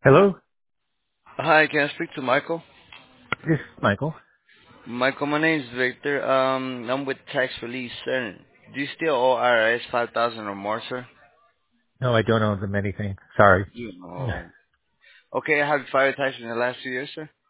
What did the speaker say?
Hello, Hi, can I speak to Michael? this is Michael. Michael, my name is Victor. I'm with Tax Relief, sir. Do you still owe IRS 5,000 or more, sir? No, I don't owe them anything. Sorry. You know. Okay, have you filed tax in the last 2 years, sir?